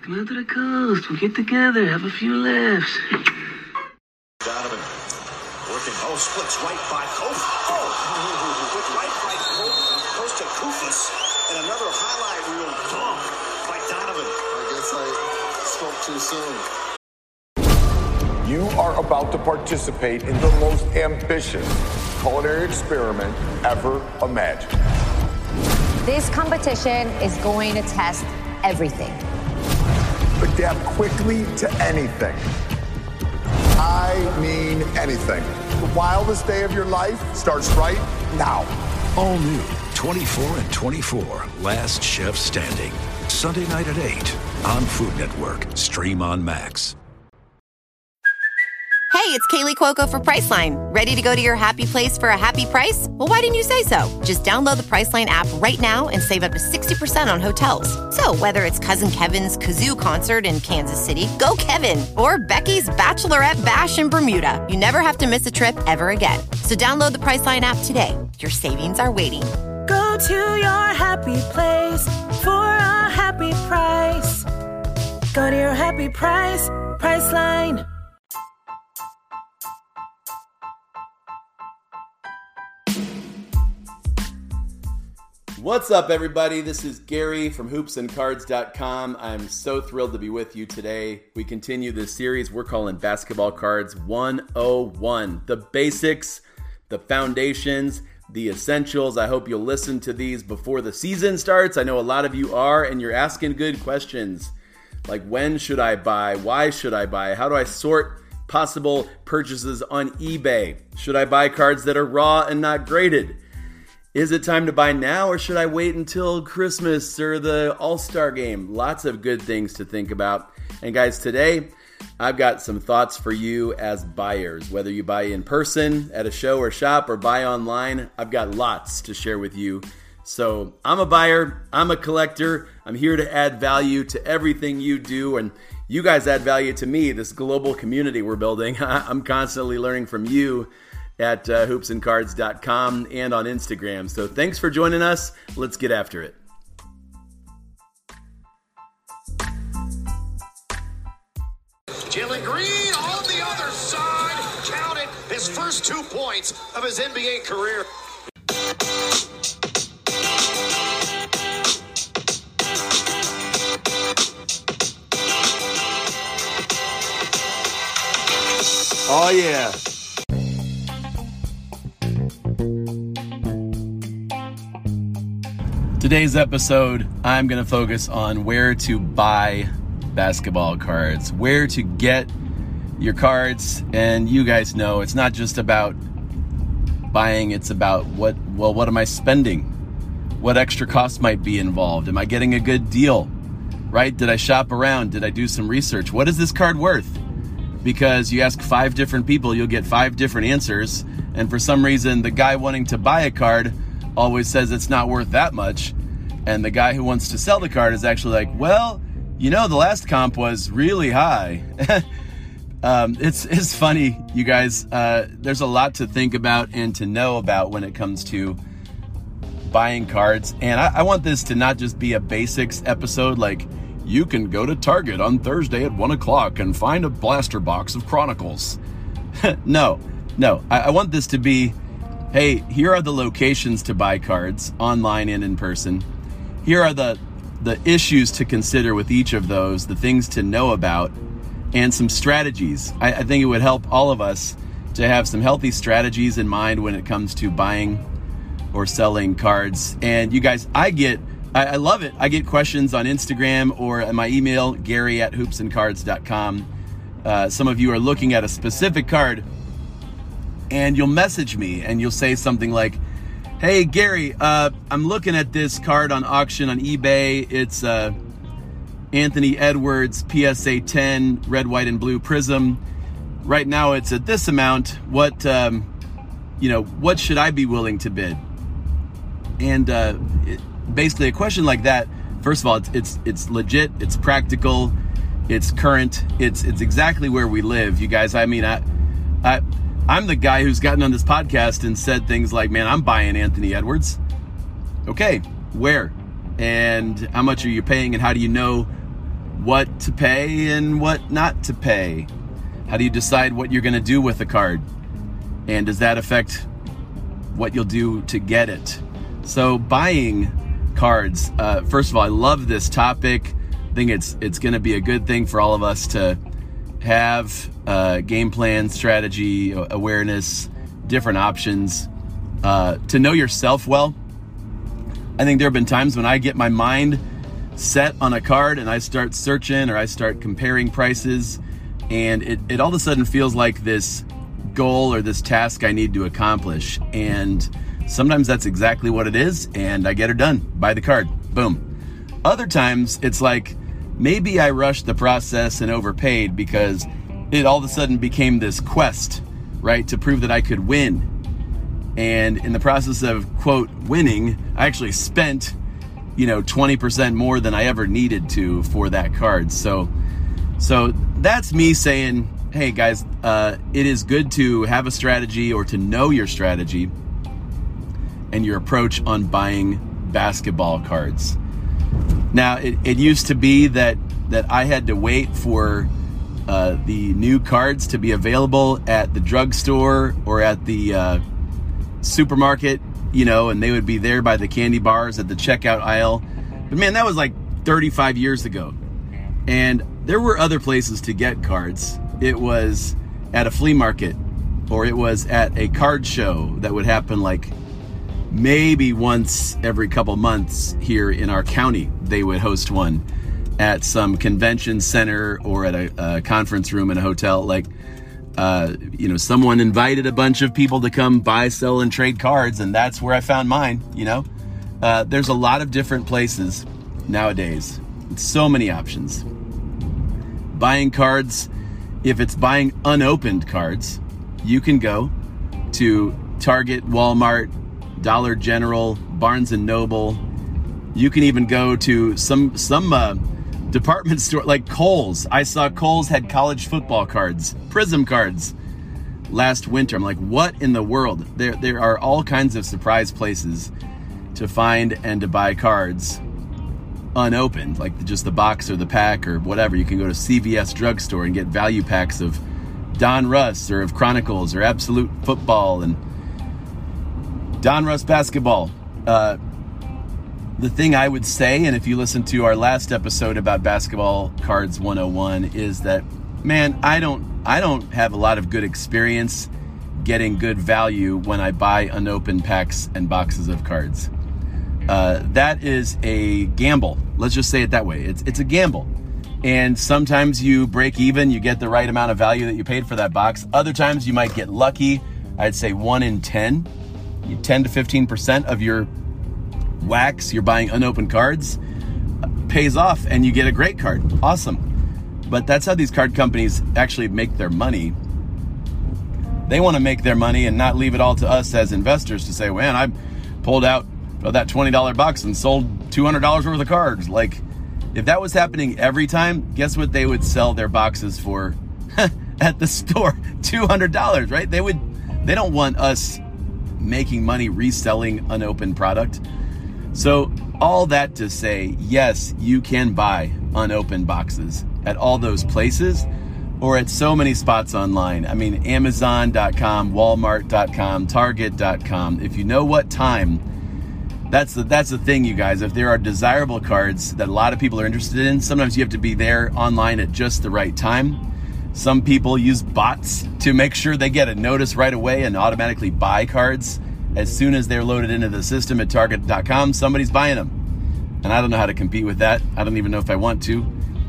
Come out to the coast. We'll get together, have a few laughs. Donovan working. Splits right by Kof. With right by Kof. Goes to Koufos. And another highlight reel dunk by Donovan. I guess I spoke too soon. You are about to participate in the most ambitious culinary experiment ever imagined. This competition is going to test everything. Adapt quickly to anything. I mean anything. The wildest day of your life starts right now. All new 24 and 24, Last Chef Standing. Sunday night at 8 on Food Network. Stream on Max. Hey, it's Kaylee Cuoco for Priceline. Ready to go to your happy place for a happy price? Well, why didn't you say so? Just download the Priceline app right now and save up to 60% on hotels. So whether it's Cousin Kevin's Kazoo Concert in Kansas City, go Kevin, or Becky's Bachelorette Bash in Bermuda, you never have to miss a trip ever again. So download the Priceline app today. Your savings are waiting. Go to your happy place for a happy price. Go to your happy price, Priceline. What's up, everybody? This is Gary from hoopsandcards.com. I'm so thrilled to be with you today. We continue this series we're calling Basketball Cards 101. The basics, the foundations, the essentials. I hope you'll listen to these before the season starts. I know a lot of you are, and you're asking good questions. Like, when should I buy? Why should I buy? How do I sort possible purchases on eBay? Should I buy cards that are raw and not graded? Is it time to buy now, or should I wait until Christmas or the All-Star game? Lots of good things to think about. And guys, today I've got some thoughts for you as buyers. Whether you buy in person at a show or shop or buy online, I've got lots to share with you. So I'm a buyer, I'm a collector, I'm here to add value to everything you do, and you guys add value to me, this global community we're building. I'm constantly learning from you at hoopsandcards.com and on Instagram. So thanks for joining us. Let's get after it. Jalen Green on the other side counted his first 2 points of his NBA career. Oh, yeah. Today's episode, I'm going to focus on where to buy basketball cards, where to get your cards. And you guys know it's not just about buying, it's about what am I spending? What extra costs might be involved? Am I getting a good deal? Right? Did I shop around? Did I do some research? What is this card worth? Because you ask 5 different people, you'll get 5 different answers. And for some reason, the guy wanting to buy a card always says it's not worth that much. And the guy who wants to sell the card is actually like, well, you know, the last comp was really high. It's funny, you guys. There's a lot to think about and to know about when it comes to buying cards. And I want this to not just be a basics episode, like you can go to Target on Thursday at 1 o'clock and find a blaster box of Chronicles. No. I want this to be, hey, here are the locations to buy cards, online and in person. Here are the issues to consider with each of those, the things to know about, and some strategies. I think it would help all of us to have some healthy strategies in mind when it comes to buying or selling cards. And you guys, I love it. I get questions on Instagram or at my email, gary@hoopsandcards.com. Some of you are looking at a specific card, and you'll message me and you'll say something like, hey, Gary, I'm looking at this card on auction on eBay. It's Anthony Edwards PSA 10 red, white, and blue prism. Right now it's at this amount. What should I be willing to bid? And basically a question like that, first of all, it's legit, it's practical, it's current, it's exactly where we live. You guys, I mean, I'm the guy who's gotten on this podcast and said things like, man, I'm buying Anthony Edwards. Okay, where? And how much are you paying? And how do you know what to pay and what not to pay? How do you decide what you're going to do with a card? And does that affect what you'll do to get it? So buying cards, first of all, I love this topic. I think it's going to be a good thing for all of us to have game plan, strategy, awareness, different options, to know yourself well. I think there have been times when I get my mind set on a card and I start searching or I start comparing prices, and it all of a sudden feels like this goal or this task I need to accomplish. And sometimes that's exactly what it is, and I get her done. Buy the card. Boom. Other times it's like maybe I rushed the process and overpaid because it all of a sudden became this quest, right, to prove that I could win. And in the process of, quote, winning, I actually spent 20% more than I ever needed to for that card. So that's me saying, hey guys, it is good to have a strategy or to know your strategy and your approach on buying basketball cards. Now, it used to be that I had to wait for the new cards to be available at the drugstore or at the supermarket, and they would be there by the candy bars at the checkout aisle. But man, that was like 35 years ago. And there were other places to get cards. It was at a flea market, or it was at a card show that would happen like maybe once every couple months here in our county. They would host one at some convention center or at a conference room in a hotel. Someone invited a bunch of people to come buy, sell, and trade cards, and that's where I found mine. There's a lot of different places nowadays. So many options. Buying cards, if it's buying unopened cards, you can go to Target, Walmart, Dollar General, Barnes & Noble. You can even go to some department store like Kohl's. I saw Kohl's had college football cards, Prism cards last winter. I'm like, what in the world? There are all kinds of surprise places to find and to buy cards unopened, like just the box or the pack or whatever. You can go to CVS drugstore and get value packs of Don Russ or of Chronicles or Absolute Football and Don Russ basketball. The thing I would say, and if you listen to our last episode about Basketball Cards 101, is that, man, I don't have a lot of good experience getting good value when I buy unopened packs and boxes of cards. That is a gamble. Let's just say it that way. It's a gamble. And sometimes you break even, you get the right amount of value that you paid for that box. Other times you might get lucky. I'd say 1 in 10. 10 to 15% of your wax, you're buying unopened cards, pays off and you get a great card. Awesome. But that's how these card companies actually make their money. They want to make their money and not leave it all to us as investors to say, man, I pulled out of that $20 box and sold $200 worth of cards. Like, if that was happening every time, guess what they would sell their boxes for at the store? $200, right? They don't want us making money reselling unopened product. So all that to say, yes, you can buy unopened boxes at all those places or at so many spots online. I mean, Amazon.com, Walmart.com, Target.com. If you know what time, that's the thing, you guys. If there are desirable cards that a lot of people are interested in, sometimes you have to be there online at just the right time. Some people use bots to make sure they get a notice right away and automatically buy cards. As soon as they're loaded into the system at Target.com, somebody's buying them. And I don't know how to compete with that. I don't even know if I want to.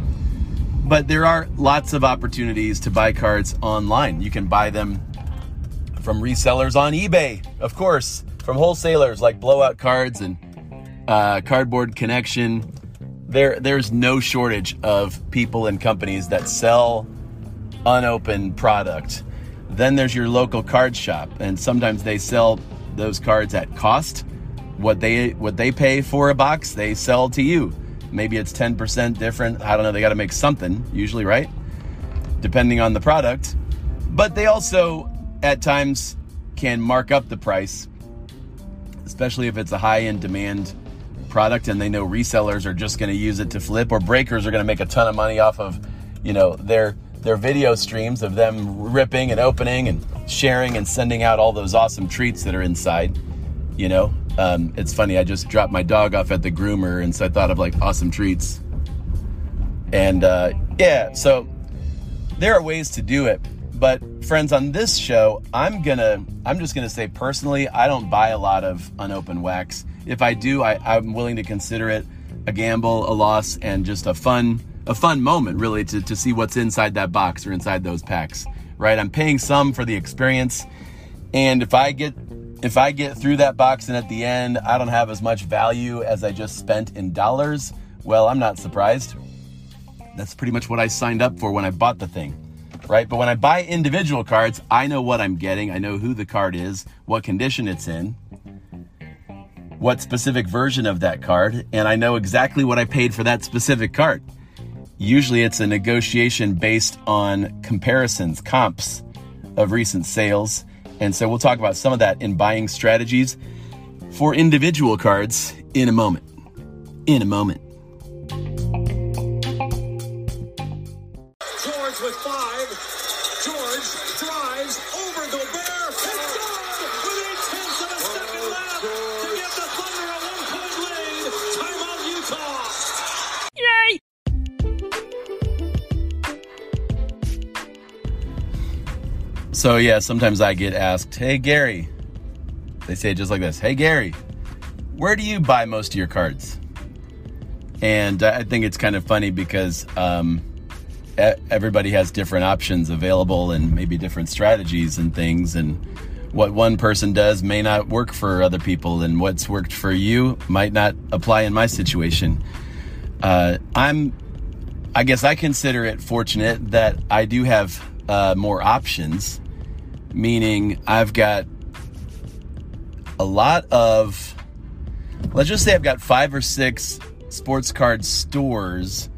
But there are lots of opportunities to buy cards online. You can buy them from resellers on eBay, of course, from wholesalers like Blowout Cards and Cardboard Connection. There's no shortage of people and companies that sell unopened product. Then there's your local card shop, and sometimes they sell those cards at cost. What they pay for a box, they sell to you. Maybe it's 10% different. I don't know. They got to make something, usually, right? Depending on the product. But they also, at times, can mark up the price, especially if it's a high-end demand product and they know resellers are just going to use it to flip, or breakers are going to make a ton of money off of, their video streams of them ripping and opening and sharing and sending out all those awesome treats that are inside. It's funny. I just dropped my dog off at the groomer, and so I thought of like awesome treats. And so there are ways to do it. But friends, on this show, I'm just gonna say personally, I don't buy a lot of unopened wax. If I do, I'm willing to consider it a gamble, a loss, and just a fun moment, really, to see what's inside that box or inside those packs. Right? I'm paying some for the experience, and if I get through that box and at the end I don't have as much value as I just spent in dollars, well, I'm not surprised. That's pretty much what I signed up for when I bought the thing. Right? But when I buy individual cards, I know what I'm getting. I know who the card is, what condition it's in, what specific version of that card, and I know exactly what I paid for that specific card. Usually it's a negotiation based on comparisons, comps of recent sales. And so we'll talk about some of that in buying strategies for individual cards in a moment. George with 5. George drives over Gobert. It's good with 8/10 of a second left to get the Thunder a 1-point lead. Timeout, Utah. Yay! So yeah, sometimes I get asked, "Hey Gary," they say it just like this, "Hey Gary, where do you buy most of your cards?" And I think it's kind of funny because everybody has different options available and maybe different strategies and things, and what one person does may not work for other people, and what's worked for you might not apply in my situation. I guess I consider it fortunate that I do have more options, meaning I've got a lot of, let's just say I've got 5 or 6 sports card stores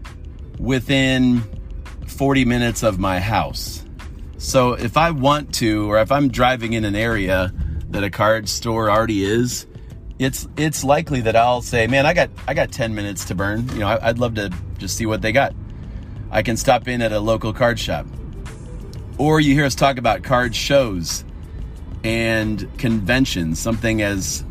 within 40 minutes of my house. So if I want to, or if I'm driving in an area that a card store already is, it's likely that I'll say, man, I got 10 minutes to burn. I'd love to just see what they got. I can stop in at a local card shop. Or you hear us talk about card shows and conventions, something as,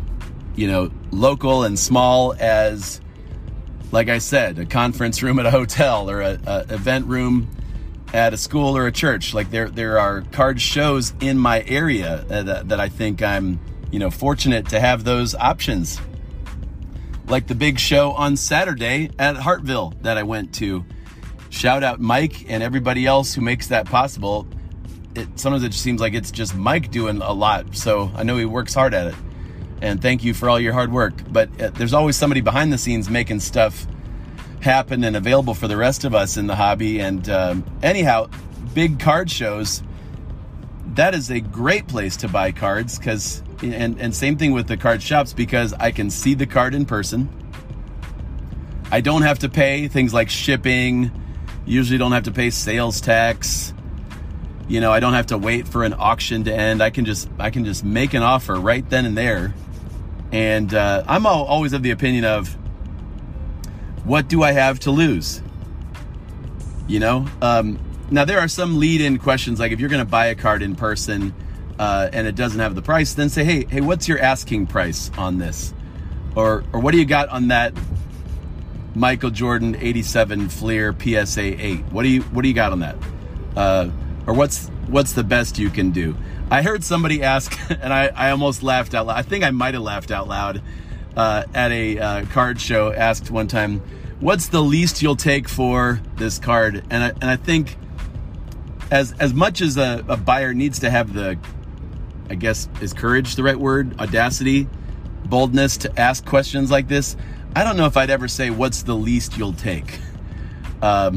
local and small as, like I said, a conference room at a hotel or a event room at a school or a church. Like there are card shows in my area that I think I'm, fortunate to have those options. Like the big show on Saturday at Hartville that I went to. Shout out Mike and everybody else who makes that possible. Sometimes it just seems like it's just Mike doing a lot, so I know he works hard at it. And thank you for all your hard work. But there's always somebody behind the scenes making stuff happen and available for the rest of us in the hobby. And anyhow, big card shows, that is a great place to buy cards, because and same thing with the card shops, because I can see the card in person. I don't have to pay things like shipping. Usually don't have to pay sales tax. I don't have to wait for an auction to end. I can just make an offer right then and there. And I'm always of the opinion of, what do I have to lose? Now there are some lead-in questions, like if you're going to buy a card in person and it doesn't have the price, then say, hey, what's your asking price on this? Or what do you got on that Michael Jordan 87 Fleer PSA 8? What do you got on that? Or what's the best you can do? I heard somebody ask, and I almost laughed out loud. I think I might have laughed out loud at a card show. Asked one time, what's the least you'll take for this card? And I think as much as a buyer needs to have the, I guess, is courage the right word? Audacity, boldness to ask questions like this, I don't know if I'd ever say, what's the least you'll take? I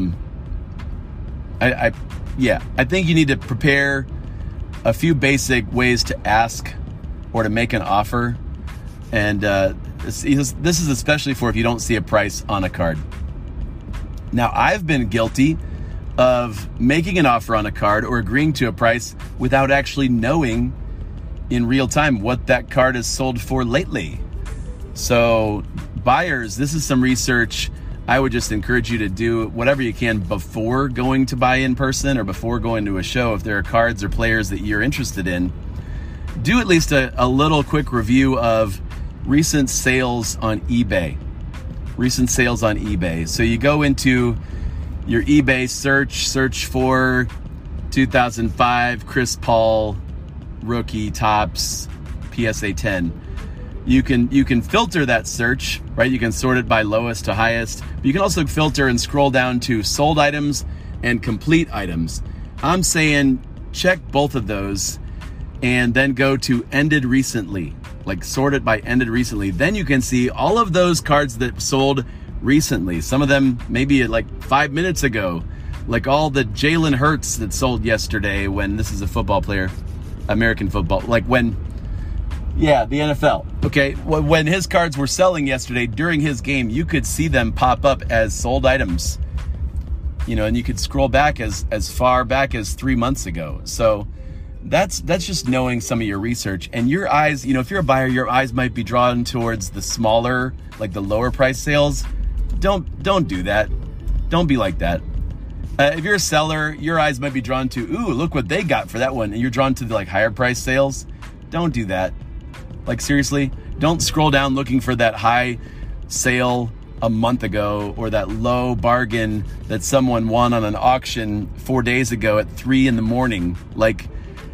think you need to prepare a few basic ways to ask or to make an offer. And this is especially for if you don't see a price on a card. Now, I've been guilty of making an offer on a card or agreeing to a price without actually knowing in real time what that card has sold for lately. So buyers, this is some research I would just encourage you to do whatever you can before going to buy in person or before going to a show. If there are cards or players that you're interested in, do at least a little quick review of recent sales on eBay. Recent sales on eBay. So you go into your eBay search for 2005 Chris Paul rookie Topps PSA 10. You can filter that search, right? You can sort it by lowest to highest. But you can also filter and scroll down to sold items and complete items. I'm saying check both of those and then go to ended recently, like sort it by ended recently. Then you can see all of those cards that sold recently. Some of them maybe like 5 minutes ago, like all the Jalen Hurts that sold yesterday when this is a football player, American football, like when, yeah, the NFL. Okay, when his cards were selling yesterday during his game, you could see them pop up as sold items, you know, and you could scroll back as far back as 3 months ago. So that's just knowing some of your research. And your eyes, you know, if you're a buyer, your eyes might be drawn towards the smaller, like the lower price sales. Don't do that. Don't be like that. If you're a seller, your eyes might be drawn to, ooh, look what they got for that one. And you're drawn to the like higher price sales. Don't do that. Like seriously, don't scroll down looking for that high sale a month ago or that low bargain that someone won on an auction 4 days ago at 3 a.m. Like,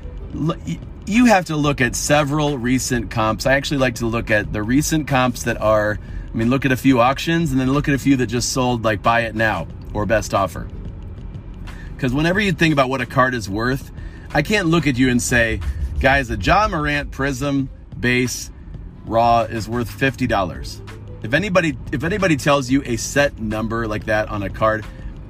you have to look at several recent comps. I actually like to look at the recent comps that are, I mean, look at a few auctions and then look at a few that just sold, like buy it now or best offer. Because whenever you think about what a card is worth, I can't look at you and say, guys, a Ja Morant Prism base raw is worth $50. If anybody tells you a set number like that on a card,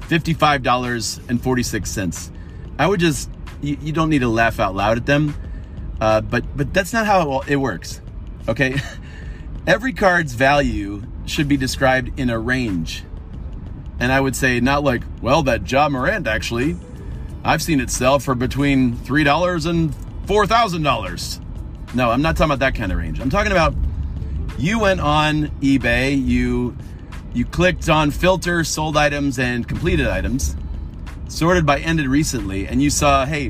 $55.46, I would just, you don't need to laugh out loud at them. But that's not how it works. Okay. Every card's value should be described in a range. And I would say not like, well, that Ja Morant actually, I've seen it sell for between $3 and $4,000. No, I'm not talking about that kind of range. I'm talking about you went on eBay, you clicked on filter, sold items, and completed items, sorted by ended recently, and you saw, hey,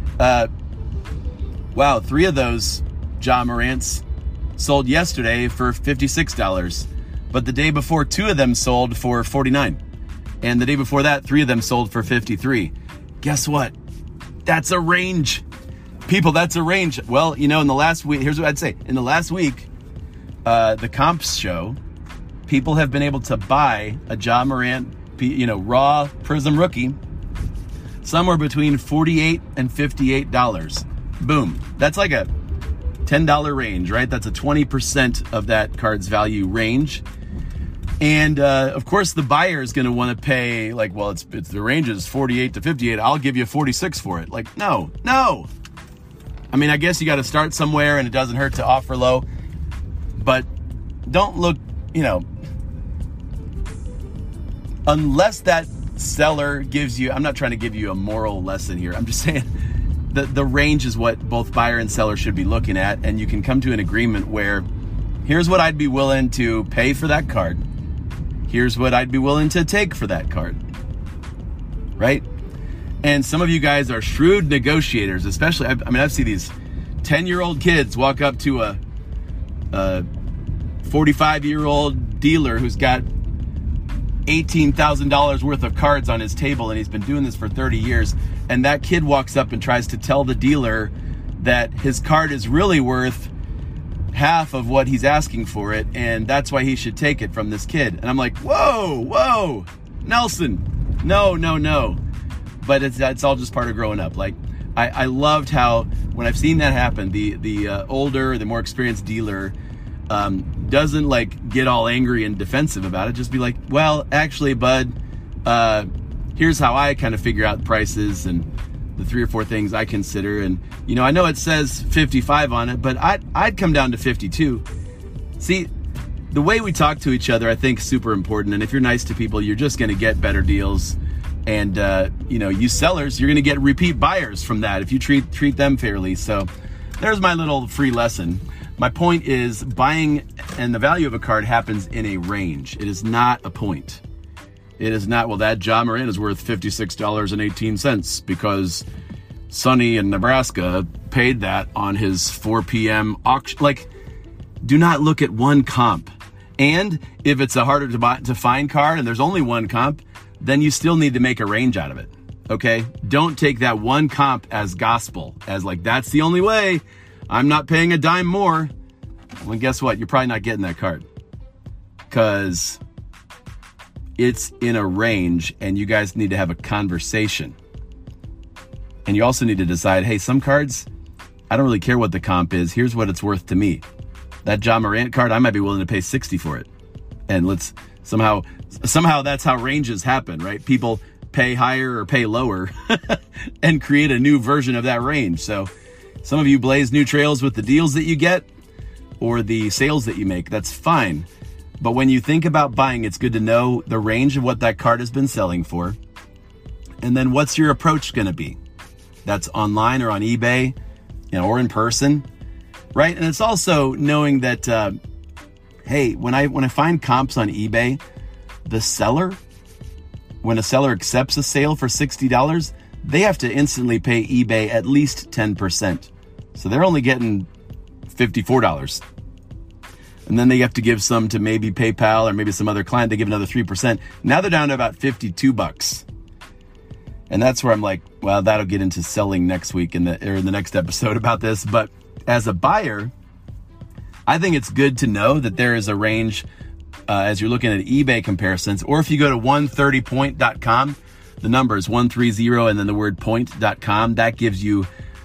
wow, 3 of those Ja Morants sold yesterday for $56, but the day before 2 of them sold for $49, and the day before that 3 of them sold for $53. Guess what? That's a range. People, that's a range. Well, you know, in the last week, here's what I'd say. In the last week, the comps show, people have been able to buy a Ja Morant, you know, raw Prism rookie somewhere between $48 and $58. Boom. That's like a $10 range, right? That's a 20% of that card's value range. And of course, the buyer is going to want to pay like, well, it's the range is 48 to 58. I'll give you 46 for it. Like, no. I mean, I guess you got to start somewhere, and it doesn't hurt to offer low. But don't look, you know, unless that seller gives you, I'm not trying to give you a moral lesson here. I'm just saying the range is what both buyer and seller should be looking at. And you can come to an agreement where here's what I'd be willing to pay for that card. Here's what I'd be willing to take for that card. Right? And some of you guys are shrewd negotiators, especially, I've seen these 10-year-old kids walk up to a 45-year-old dealer who's got $18,000 worth of cards on his table, and he's been doing this for 30 years. And that kid walks up and tries to tell the dealer that his card is really worth half of what he's asking for it, and that's why he should take it from this kid. And I'm like, whoa, Nelson, no. But it's all just part of growing up. Like, I loved how when I've seen that happen, the older, the more experienced dealer doesn't like get all angry and defensive about it. Just be like, well, actually, bud, here's how I kind of figure out prices and the 3 or 4 things I consider. And, you know, I know it says 55 on it, but I'd come down to 52. See, the way we talk to each other, I think, is super important. And if you're nice to people, you're just going to get better deals. And, you know, you sellers, you're going to get repeat buyers from that if you treat them fairly. So there's my little free lesson. My point is buying and the value of a card happens in a range. It is not a point. It is not, well, that Ja Morant is worth $56.18 because Sonny in Nebraska paid that on his 4 p.m. auction. Like, do not look at one comp. And if it's a harder to find card and there's only one comp, then you still need to make a range out of it. Okay? Don't take that one comp as gospel, as like, that's the only way. I'm not paying a dime more. Well, guess what? You're probably not getting that card because it's in a range and you guys need to have a conversation. And you also need to decide, hey, some cards, I don't really care what the comp is. Here's what it's worth to me. That Ja Morant card, I might be willing to pay $60 for it. And let's somehow that's how ranges happen, right? People pay higher or pay lower and create a new version of that range. So some of you blaze new trails with the deals that you get or the sales that you make. That's fine. But when you think about buying, it's good to know the range of what that card has been selling for. And then what's your approach going to be? That's online or on eBay, or in person, right? And it's also knowing that, hey, when I find comps on eBay, the seller, when a seller accepts a sale for $60, they have to instantly pay eBay at least 10%. So they're only getting $54. And then they have to give some to maybe PayPal or maybe some other client. They give another 3%. Now they're down to about $52. And that's where I'm like, well, that'll get into selling next week in the next episode about this. But as a buyer, I think it's good to know that there is a range as you're looking at eBay comparisons. Or if you go to 130point.com, the number is 130 and then the word point.com. That gives you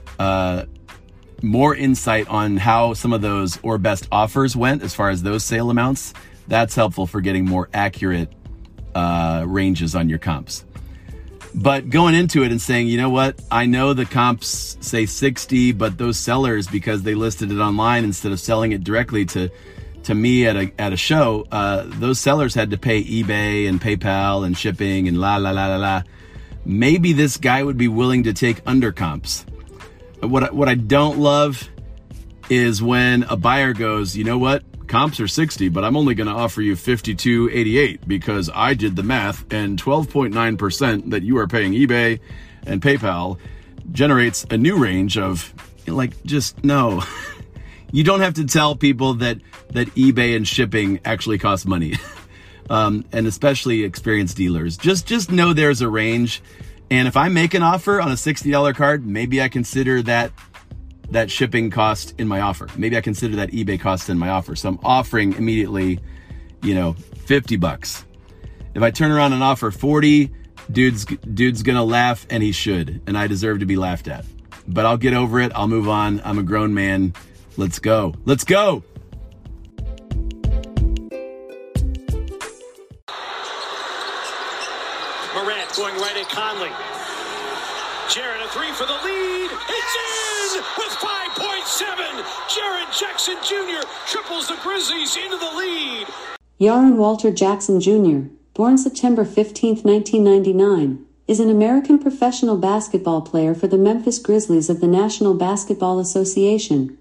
more insight on how some of those or best offers went as far as those sale amounts. That's helpful for getting more accurate ranges on your comps. But going into it and saying, you know what, I know the comps say 60, but those sellers, because they listed it online instead of selling it directly to me at a show, those sellers had to pay eBay and PayPal and shipping and la. Maybe this guy would be willing to take under comps. What I don't love is when a buyer goes, you know what, comps are 60, but I'm only going to offer you 52.88 because I did the math and 12.9% that you are paying eBay and PayPal generates a new range of, like, just no. You don't have to tell people that eBay and shipping actually cost money. And especially experienced dealers. Just know there's a range. And if I make an offer on a $60 card, maybe I consider that shipping cost in my offer. Maybe I consider that eBay cost in my offer. So I'm offering immediately, $50. If I turn around and offer 40, dude's going to laugh, and he should. And I deserve to be laughed at. But I'll get over it. I'll move on. I'm a grown man. Let's go. Let's go. Morant going right at Conley. Jaren a three for the lead. It's in with 5.7. Jaren Jackson Jr. triples the Grizzlies into the lead. Jaren Walter Jackson Jr., born September 15, 1999, is an American professional basketball player for the Memphis Grizzlies of the National Basketball Association.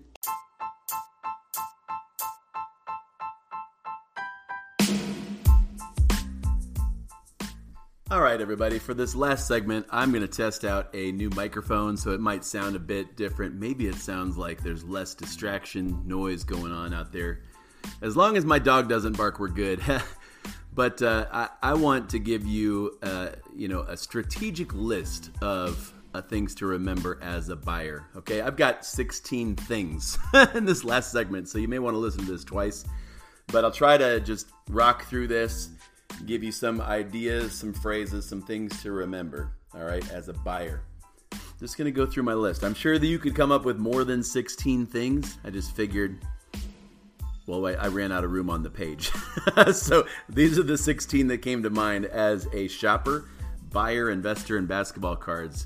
All right, everybody, for this last segment, I'm going to test out a new microphone, so it might sound a bit different. Maybe it sounds like there's less distraction, noise going on out there. As long as my dog doesn't bark, we're good. But I want to give you, a strategic list of things to remember as a buyer. Okay, I've got 16 things in this last segment, so you may want to listen to this twice. But I'll try to just rock through this, give you some ideas, some phrases, some things to remember, all right, as a buyer. Just going to go through my list. I'm sure that you could come up with more than 16 things. I just figured, well, I ran out of room on the page. So these are the 16 that came to mind as a shopper, buyer, investor in basketball cards.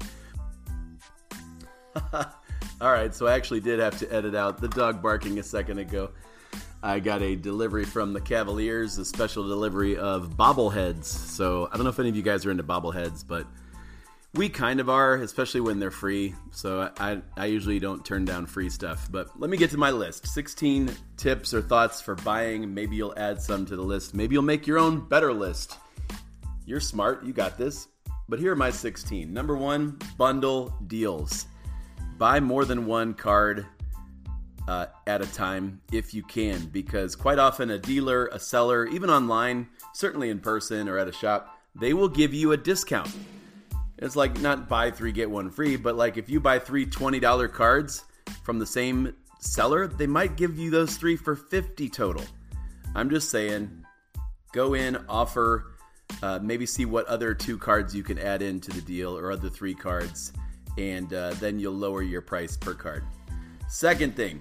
All right, so I actually did have to edit out the dog barking a second ago. I got a delivery from the Cavaliers, a special delivery of bobbleheads. So I don't know if any of you guys are into bobbleheads, but We kind of are, especially when they're free. So I usually don't turn down free stuff. But let me get to my list. 16 tips or thoughts for buying. Maybe you'll add some to the list. Maybe you'll make your own better list. You're smart. You got this. But here are my 16. Number 1, bundle deals. Buy more than one card at a time if you can. Because quite often a dealer, a seller, even online, certainly in person or at a shop, they will give you a discount. It's like not buy 3, get 1 free, but like if you buy 3 $20 cards from the same seller, they might give you those 3 for $50 total. I'm just saying, go in, offer, maybe see what other 2 cards you can add into the deal or other 3 cards, and then you'll lower your price per card. Second thing,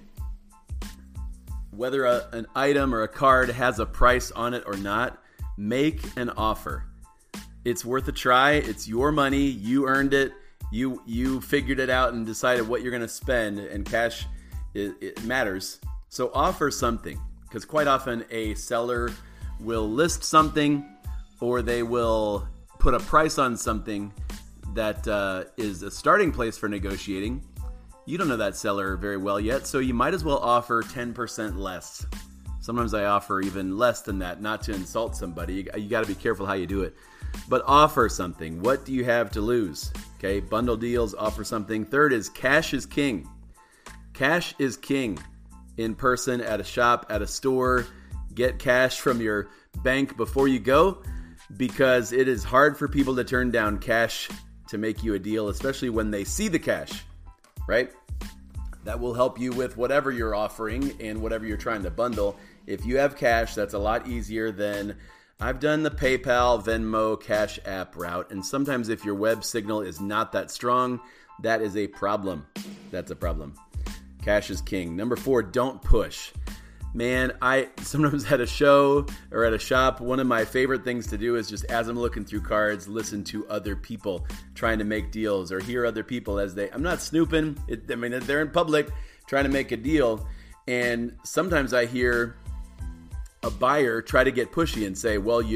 whether an item or a card has a price on it or not, make an offer. It's worth a try. It's your money. You earned it. You figured it out and decided what you're going to spend, and cash, it matters. So offer something, because quite often a seller will list something or they will put a price on something that is a starting place for negotiating. You don't know that seller very well yet, so you might as well offer 10% less. Sometimes I offer even less than that, not to insult somebody. You got to be careful how you do it. But offer something. What do you have to lose? Okay, bundle deals, offer something. Third is cash is king. Cash is king. In person, at a shop, at a store. Get cash from your bank before you go, because it is hard for people to turn down cash to make you a deal, especially when they see the cash, right? That will help you with whatever you're offering and whatever you're trying to bundle. If you have cash, that's a lot easier than I've done the PayPal, Venmo, Cash App route, and sometimes if your web signal is not that strong, that is a problem. That's a problem. Cash is king. Number 4, don't push. Man, I sometimes at a show or at a shop, one of my favorite things to do is just as I'm looking through cards, listen to other people trying to make deals or hear other people as I'm not snooping. They're in public trying to make a deal, and sometimes I hear a buyer try to get pushy and say, well,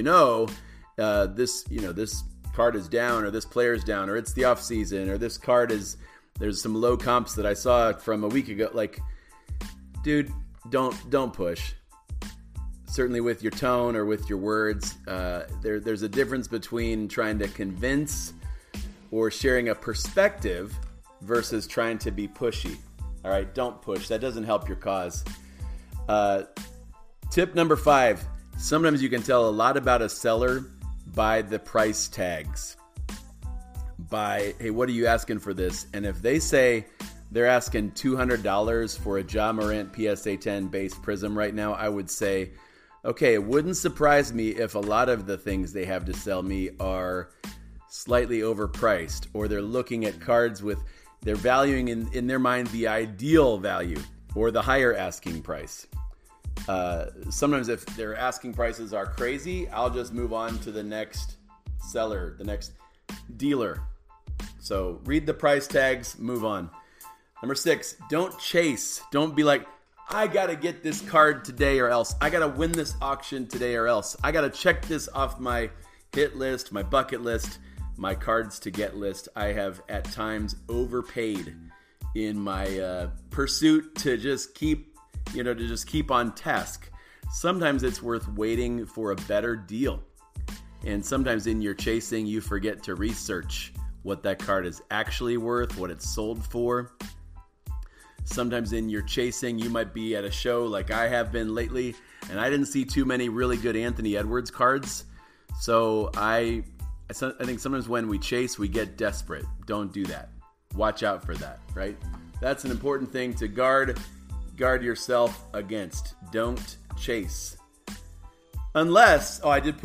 this card is down, or this player's down, or it's the off season, or this card there's some low comps that I saw from a week ago. Like, dude, don't push. Certainly with your tone or with your words, there's a difference between trying to convince or sharing a perspective versus trying to be pushy. All right, don't push. That doesn't help your cause. Tip number 5, sometimes you can tell a lot about a seller by the price tags. By, hey, what are you asking for this? And if they say they're asking $200 for a Ja Morant PSA 10 base Prism right now, I would say, okay, it wouldn't surprise me if a lot of the things they have to sell me are slightly overpriced, or they're looking at cards with, they're valuing in their mind the ideal value or the higher asking price. Sometimes if their asking prices are crazy, I'll just move on to the next seller, the next dealer. So read the price tags, move on. Number 6, don't chase. Don't be like, I got to get this card today or else. I got to win this auction today or else. I got to check this off my hit list, my bucket list, my cards to get list. I have at times overpaid in my pursuit to just keep on task. Sometimes it's worth waiting for a better deal. And sometimes in your chasing, you forget to research what that card is actually worth, what it's sold for. Sometimes in your chasing, you might be at a show like I have been lately, and I didn't see too many really good Anthony Edwards cards. So I think sometimes when we chase, we get desperate. Don't do that. Watch out for that, right? That's an important thing to guard yourself against. Don't chase. Unless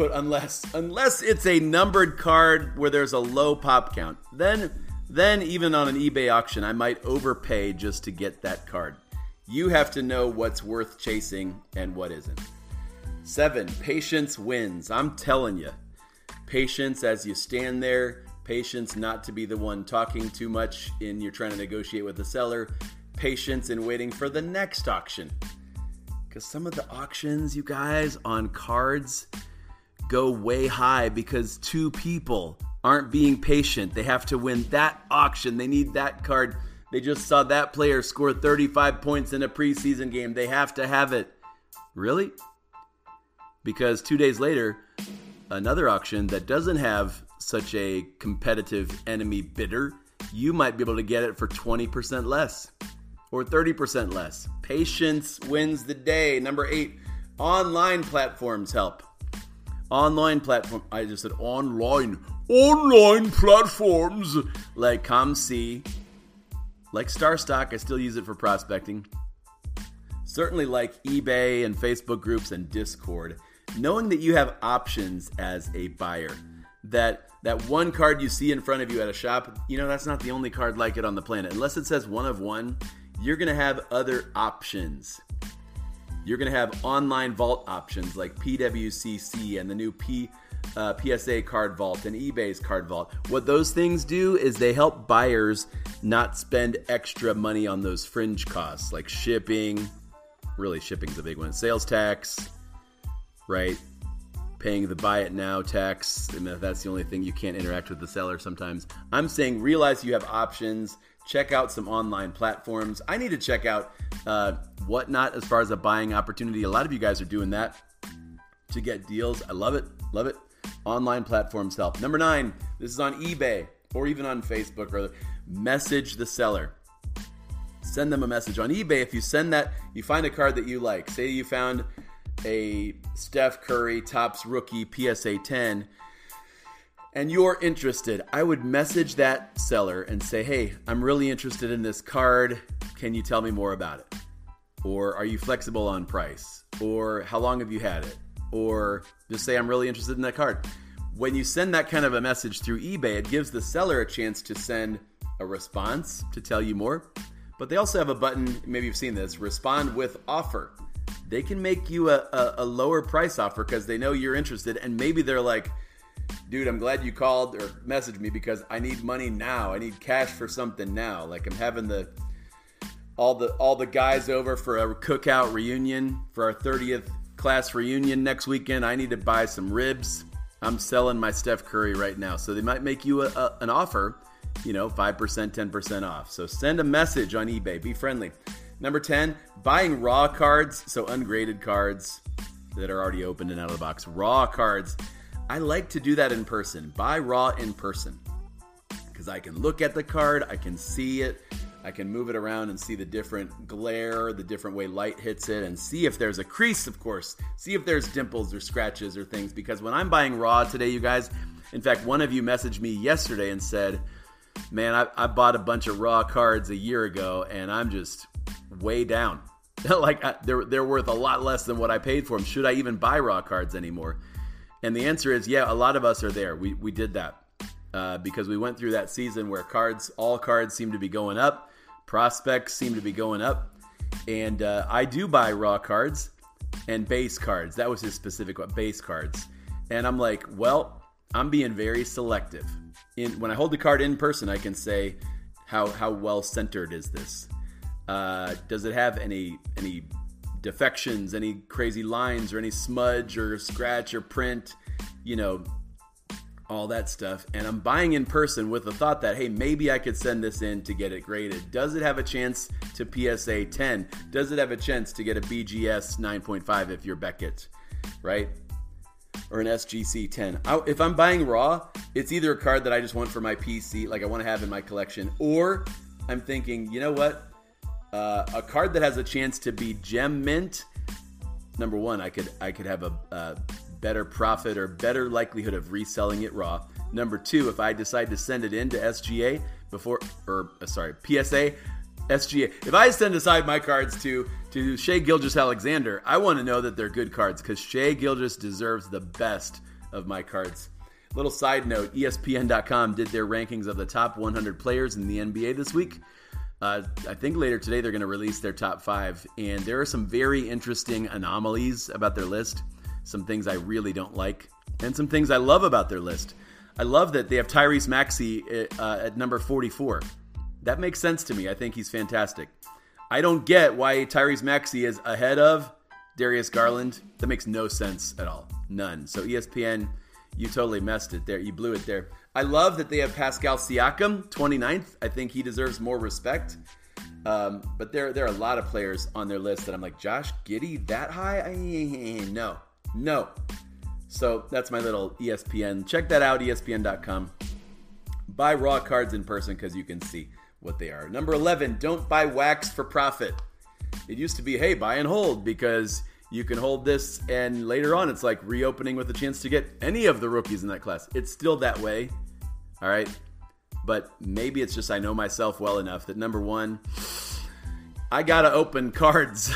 it's a numbered card where there's a low pop count. Then even on an eBay auction, I might overpay just to get that card. You have to know what's worth chasing and what isn't. 7, patience wins. I'm telling you. Patience as you stand there. Patience not to be the one talking too much in you're trying to negotiate with the seller. Patience in waiting for the next auction. Because some of the auctions, you guys, on cards go way high because 2 people aren't being patient. They have to win that auction. They need that card. They just saw that player score 35 points in a preseason game. They have to have it. Really? Because 2 days later, another auction that doesn't have such a competitive enemy bidder, you might be able to get it for 20% less or 30% less. Patience wins the day. Number 8, online platforms help. Online platform. I just said online. Online platforms like ComC, like StarStock. I still use it for prospecting. Certainly like eBay and Facebook groups and Discord. Knowing that you have options as a buyer, that one card you see in front of you at a shop, that's not the only card like it on the planet. Unless it says one of one, you're going to have other options. You're going to have online vault options like PWCC and the new PSA card vault and eBay's card vault. What those things do is they help buyers not spend extra money on those fringe costs like shipping. Really, shipping's a big one. Sales tax, right? Paying the buy it now tax. And that's the only thing you can't interact with the seller sometimes. I'm saying realize you have options. Check out some online platforms. I need to check out Whatnot as far as a buying opportunity. A lot of you guys are doing that to get deals. I love it. Love it. Online platforms help. Number 9, this is on eBay or even on Facebook. Or message the seller. Send them a message on eBay. If you send that, you find a card that you like. Say you found a Steph Curry Topps rookie PSA 10 and you're interested. I would message that seller and say, hey, I'm really interested in this card. Can you tell me more about it? Or are you flexible on price? Or how long have you had it? Or just say, I'm really interested in that card. When you send that kind of a message through eBay, it gives the seller a chance to send a response to tell you more. But they also have a button, maybe you've seen this, respond with offer. They can make you a lower price offer because they know you're interested. And maybe they're like, dude, I'm glad you called or messaged me because I need money now. I need cash for something now. Like I'm having all the guys over for a cookout reunion for our 30th class reunion next weekend. I need to buy some ribs. I'm selling my Steph Curry right now. So they might make you an offer, 5%, 10% off. So send a message on eBay. Be friendly. Number 10, buying raw cards. So ungraded cards that are already opened and out of the box. Raw cards. I like to do that in person. Buy raw in person. Because I can look at the card. I can see it. I can move it around and see the different glare, the different way light hits it, and see if there's a crease, of course. See if there's dimples or scratches or things. Because when I'm buying raw today, you guys, in fact, one of you messaged me yesterday and said, man, I bought a bunch of raw cards a year ago, and I'm just way down. They're worth a lot less than what I paid for them. Should I even buy raw cards anymore? And the answer is, yeah, a lot of us are there. We did that because we went through that season where all cards seem to be going up. Prospects seem to be going up. And I do buy raw cards and base cards. That was his specific one, base cards. And I'm like, well, I'm being very selective. When I hold the card in person, I can say, how well centered is this? Does it have any defections, any crazy lines, or any smudge or scratch or print? All that stuff. And I'm buying in person with the thought that, hey, maybe I could send this in to get it graded. Does it have a chance to PSA 10? Does it have a chance to get a BGS 9.5 if you're Beckett, right? Or an SGC 10. If I'm buying raw, it's either a card that I just want for my PC, like I want to have in my collection, or I'm thinking, you know what? A card that has a chance to be gem mint. Number one, I could have a better profit or better likelihood of reselling it raw. Number two, if I decide to send it into SGA PSA, SGA. If I send aside my cards to Shai Gilgeous-Alexander, I want to know that they're good cards because Shai Gilgeous deserves the best of my cards. Little side note, ESPN.com did their rankings of the top 100 players in the NBA this week. I think later today they're going to release their top 5, and there are some very interesting anomalies about their list. Some things I really don't like, and some things I love about their list. I love that they have Tyrese Maxey at number 44. That makes sense to me. I think he's fantastic. I don't get why Tyrese Maxey is ahead of Darius Garland. That makes no sense at all. None. So ESPN, you totally messed it there. You blew it there. I love that they have Pascal Siakam, 29th. I think he deserves more respect. But there are a lot of players on their list that I'm like, Josh Giddey, that high? No. So that's my little ESPN. Check that out, ESPN.com. Buy raw cards in person because you can see what they are. Number 11, don't buy wax for profit. It used to be, hey, buy and hold because you can hold this and later on it's like reopening with a chance to get any of the rookies in that class. It's still that way, all right? But maybe it's just I know myself well enough that number one, I got to open cards.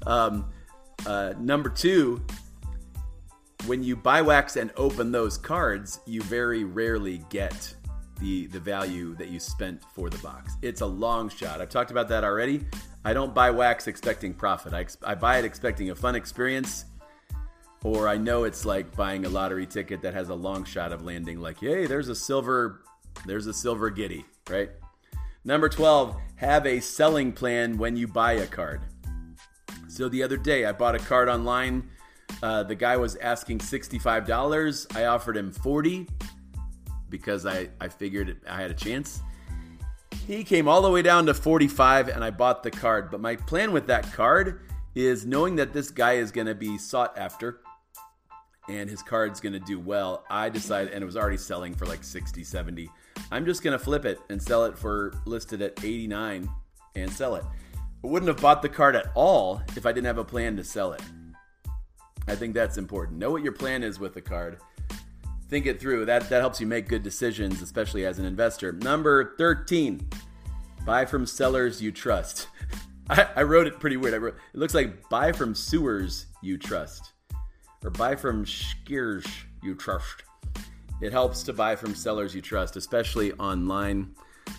Number two, when you buy wax and open those cards, you very rarely get the value that you spent for the box. It's a long shot. I've talked about that already. I don't buy wax expecting profit. I buy it expecting a fun experience, or I know it's like buying a lottery ticket that has a long shot of landing like, hey, there's a silver Giddey, right? Number 12, have a selling plan when you buy a card. So the other day I bought a card online. The guy was asking $65. I offered him $40 because I figured I had a chance. He came all the way down to $45 and I bought the card. But my plan with that card is knowing that this guy is going to be sought after and his card's going to do well. I decided, and it was already selling for like 60, 70. I'm just going to flip it and sell it for listed at 89 and sell it. I wouldn't have bought the card at all if I didn't have a plan to sell it. I think that's important. Know what your plan is with the card. Think it through. That helps you make good decisions, especially as an investor. Number 13, buy from sellers you trust. I wrote it pretty weird. It looks like buy from sewers you trust. Or buy from skiers you trust. It helps to buy from sellers you trust, especially online.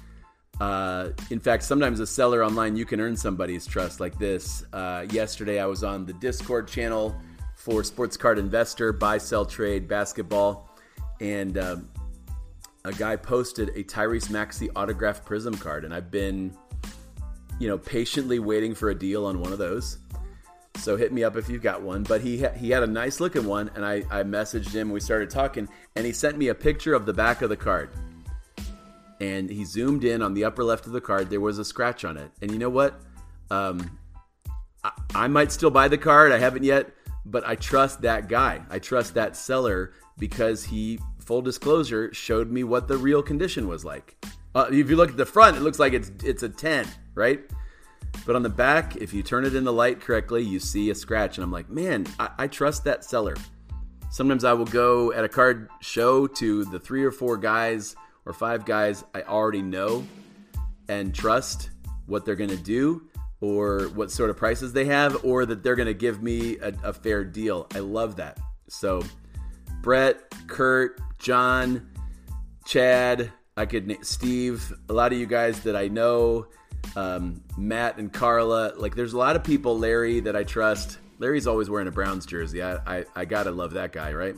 In fact, sometimes a seller online, you can earn somebody's trust like this. Yesterday, I was on the Discord channel for Sports Card Investor, buy, sell, trade, basketball. And a guy posted a Tyrese Maxey autographed Prism card. And I've been, patiently waiting for a deal on one of those. So hit me up if you've got one. But he had a nice looking one, and I messaged him. We started talking, and he sent me a picture of the back of the card. And he zoomed in on the upper left of the card. There was a scratch on it. And you know what? I might still buy the card. I haven't yet, but I trust that guy. I trust that seller because he, full disclosure, showed me what the real condition was like. If you look at the front, it looks like it's a 10, right? But on the back, if you turn it in the light correctly, you see a scratch. And I'm like, man, I trust that seller. Sometimes I will go at a card show to the 3 or 4 guys or 5 guys I already know and trust what they're going to do or what sort of prices they have or that they're going to give me a fair deal. I love that. So Brett, Kurt, John, Chad, Steve, a lot of you guys that I know, Matt and Carla, like there's a lot of people, Larry, that I trust. Larry's always wearing a Browns jersey. I gotta love that guy, right?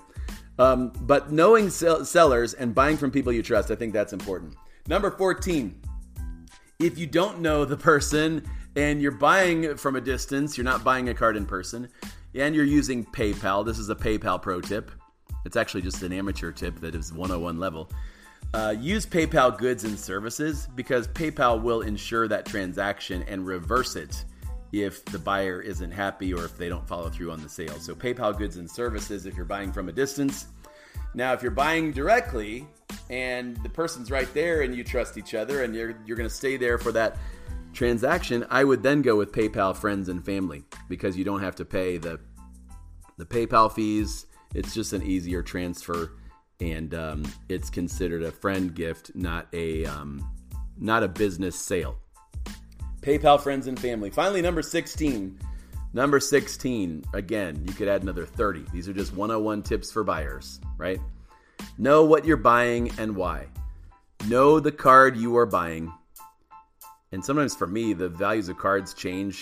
But knowing sellers and buying from people you trust, I think that's important. Number 14, if you don't know the person and you're buying from a distance, you're not buying a card in person, and you're using PayPal, this is a PayPal pro tip. It's actually just an amateur tip that is 101 level. Use PayPal goods and services because PayPal will ensure that transaction and reverse it if the buyer isn't happy or if they don't follow through on the sale. So PayPal goods and services if you're buying from a distance. Now, if you're buying directly and the person's right there and you trust each other and you're going to stay there for that transaction, I would then go with PayPal friends and family because you don't have to pay the PayPal fees. It's just an easier transfer. And it's considered a friend gift, not a business sale. PayPal friends and family. Finally, number 16. Number 16, again, you could add another 30. These are just 101 tips for buyers, right? Know what you're buying and why. Know the card you are buying. And sometimes for me, the values of cards change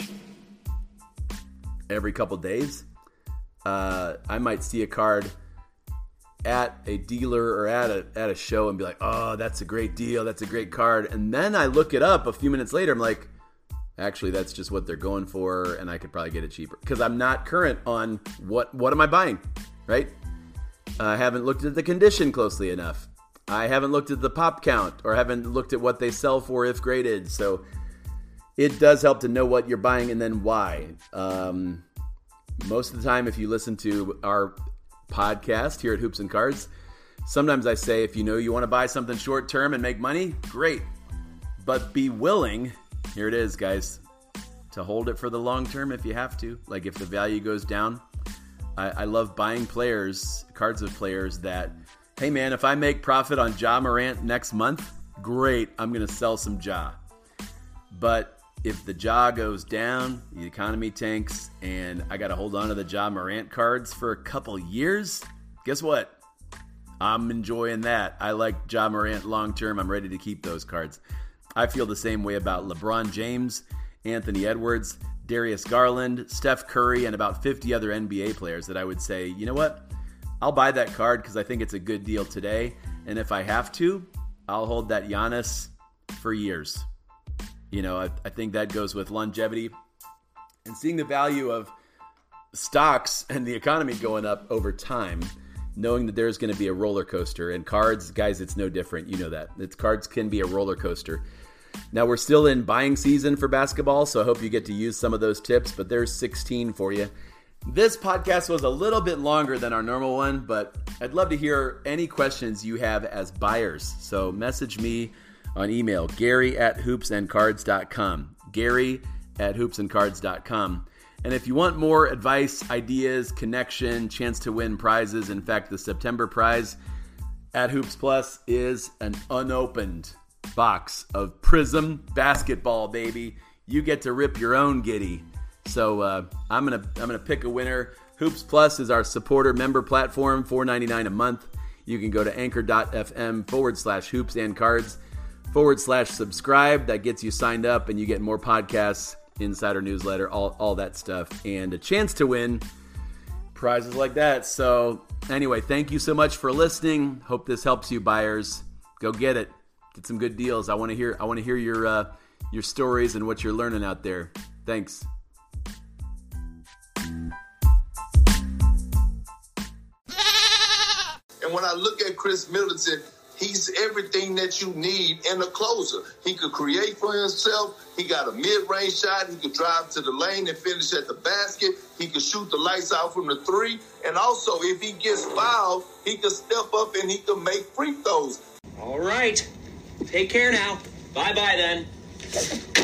every couple days. I might see a card at a dealer or at a show and be like, oh, that's a great deal. That's a great card. And then I look it up a few minutes later. I'm like, actually, that's just what they're going for. And I could probably get it cheaper because I'm not current on what am I buying, right? I haven't looked at the condition closely enough. I haven't looked at the pop count or haven't looked at what they sell for if graded. So it does help to know what you're buying and then why. Most of the time, if you listen to our podcast here at Hoops and Cards, sometimes I say, if you know you want to buy something short term and make money, great. But be willing, here it is, guys, to hold it for the long term if you have to. Like if the value goes down. I love buying cards of players that, hey man, if I make profit on Ja Morant next month, great, I'm going to sell some Ja. But if the Ja goes down, the economy tanks, and I got to hold on to the Ja Morant cards for a couple years, guess what? I'm enjoying that. I like Ja Morant long term. I'm ready to keep those cards. I feel the same way about LeBron James, Anthony Edwards, Darius Garland, Steph Curry, and about 50 other NBA players that I would say, you know what? I'll buy that card because I think it's a good deal today. And if I have to, I'll hold that Giannis for years. You know, I think that goes with longevity and seeing the value of stocks and the economy going up over time, knowing that there's going to be a roller coaster. And cards, guys, it's no different. You know that. Cards can be a roller coaster. Now, we're still in buying season for basketball, so I hope you get to use some of those tips, but there's 16 for you. This podcast was a little bit longer than our normal one, but I'd love to hear any questions you have as buyers. So message me on email, Gary@hoopsandcards.com, Gary@hoopsandcards.com. And if you want more advice, ideas, connection, chance to win prizes, in fact, the September prize at Hoops Plus is an unopened box of Prism basketball, baby. You get to rip your own giddy. So I'm gonna pick a winner. Hoops Plus is our supporter member platform, $4.99 a month. You can go to anchor.fm/hoopsandcards/subscribe. That gets you signed up and you get more podcasts, insider newsletter, all that stuff, and a chance to win prizes like that. So anyway, thank you so much for listening. Hope this helps you, buyers. Go get it. Get some good deals. I want to hear your stories and what you're learning out there. Thanks. And when I look at Chris Middleton, he's everything that you need in a closer. He could create for himself. He got a mid-range shot. He could drive to the lane and finish at the basket. He could shoot the lights out from the three. And also, if he gets fouled, he could step up and he could make free throws. All right. Take care now. Bye-bye then.